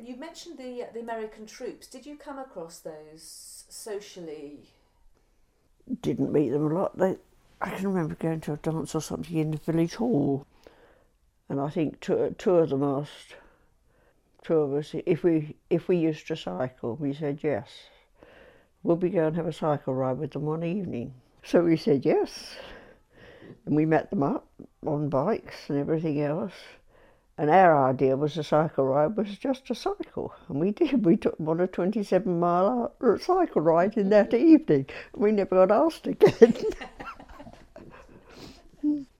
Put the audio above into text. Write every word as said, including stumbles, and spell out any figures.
You mentioned the the American troops. Did you come across those socially? Didn't meet them a lot. They, I can remember going to a dance or something in the village hall, and I think two, two of them asked, two of us, if we if we used to cycle. We said yes. Would we go and have a cycle ride with them one evening? So we said yes, and we met them up on bikes and everything else. And our idea was a cycle ride was just a cycle, and we did. We took them on a twenty-seven mile cycle ride in that evening. We never got asked again.